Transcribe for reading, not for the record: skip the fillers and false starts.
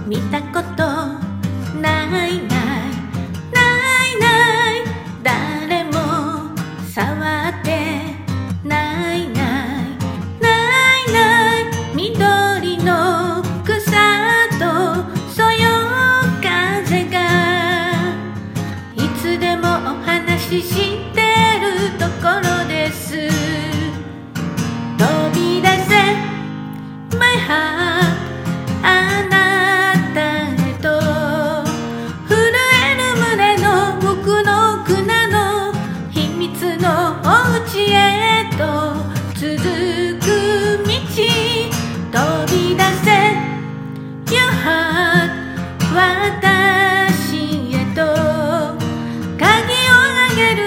見たことないないないない誰も触ってないないないない緑の草とそよ風がいつでもお話ししてるところです飛び出せ My heart あなたへと震える胸の奥の砂の秘密のお家へと続く道飛び出せ Your heart 私へと鍵をあげる